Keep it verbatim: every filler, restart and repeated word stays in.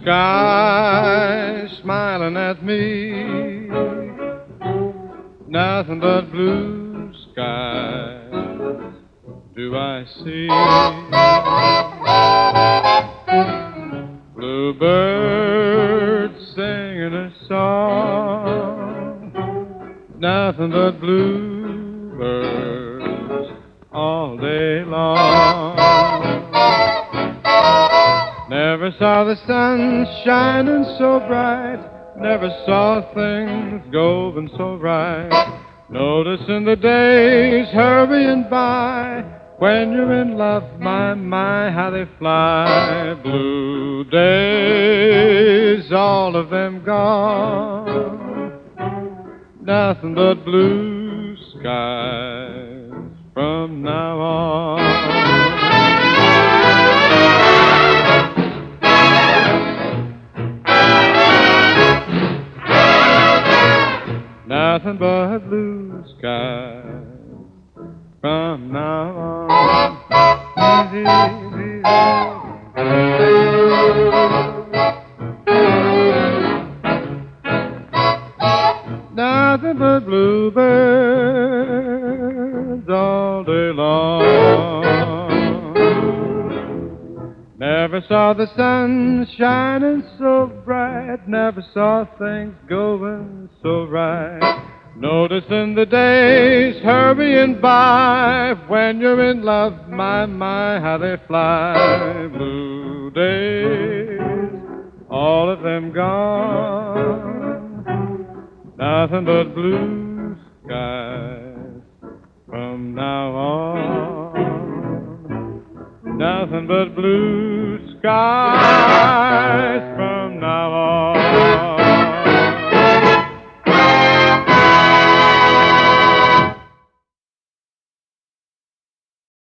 sky smiling at me, nothing but blue skies do I see. Bluebirds singing a song, nothing but bluebirds all day long. Never saw the sun shining so bright, never saw things going so right. Noticing the days hurrying by, when you're in love, my, my, how they fly. Blue days, all of them gone, nothing but blue skies from now on. Nothing but blue skies from now on. Nothing but bluebirds all day long. Never saw the sun shining so bright, never saw things going so right. Noticing the days hurrying by, when you're in love, my, my, how they fly. Blue days, all of them gone, nothing but blue skies from now on. Nothing but blue skies